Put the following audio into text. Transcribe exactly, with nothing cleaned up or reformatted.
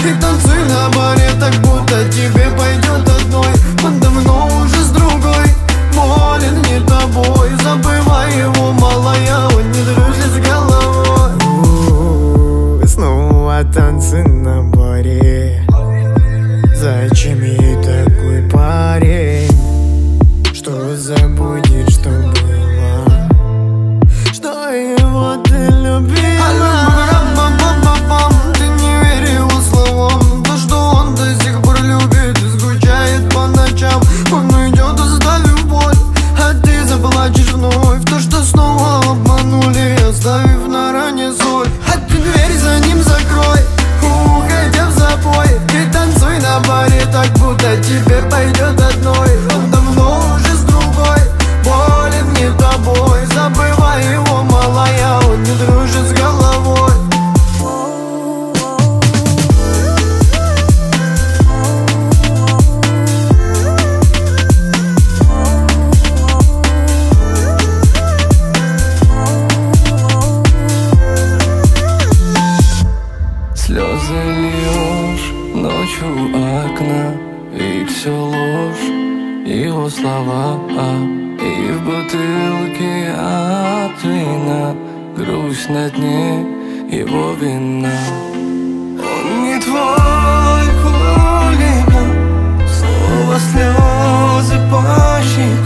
Ты танцуй на баре, так будто тебе пойдет одной. Он давно уже с другой, болен не тобой. Забывай его, малая, он не дружит с головой. У-у-у, снова танцы на баре. Зачем ей такой парень, что забудет, что было, что его ты любила? Ты не верь его словам, то, что он до сих пор любит и скучает по ночам. Он уйдет, оставив боль, а ты заплачешь вновь. То, что снова обманули, оставив на ране соль. А ты дверь за ним закрой, уходя в запой. Ты танцуй на баре, так будто тебе пойдет одной. Он давно уже с другой, болен не тобой. Забывай его, малая, он не дружит с головой. Слезы льешь ночью у окна, и все ложь, его слова, и в бутылке от вина грусть на дне, его вина. Он не твой хулиган, снова слезы по щекам.